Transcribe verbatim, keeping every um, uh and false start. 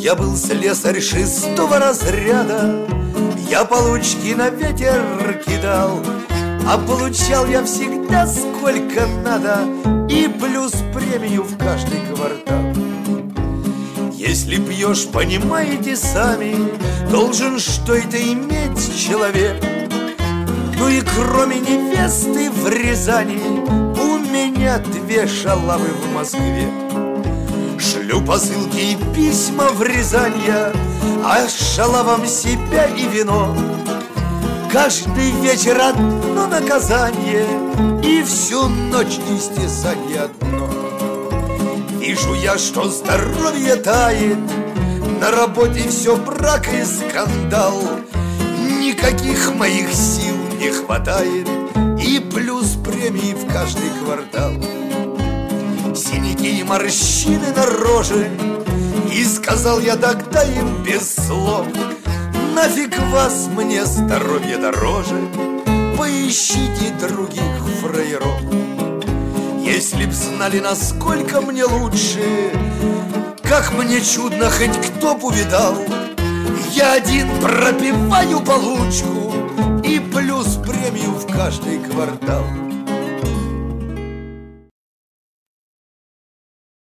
Я был слесарь шестого разряда, я получки на ветер кидал, а получал я всегда сколько надо, и плюс премию в каждый квартал. Если пьешь, понимаете сами, должен что это иметь человек. Ну и кроме невесты в Рязани у меня две шалавы в Москве. Шлю посылки и письма в Рязань я, а шалавам себя и вино. Каждый вечер одно наказание и всю ночь истязание одно. Вижу я, что здоровье тает, на работе все брак и скандал. Никаких моих сил не хватает, и плюс премии в каждый квартал. Синяки и морщины на роже, и сказал я тогда им без слов: нафиг вас, мне здоровье дороже, поищите других фраеров. Если б знали, насколько мне лучше, как мне чудно, хоть кто б увидал. Я один пропиваю получку и плюс премию в каждый квартал.